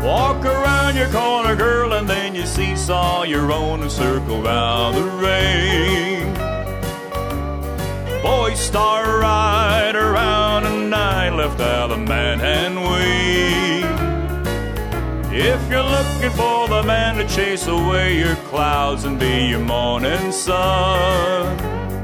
Walk around your corner, girl, and then you seesaw your own and circle round the ring. Boys start right around and I left out a man and wing. If you're looking for the man to chase away your clouds and be your morning sun,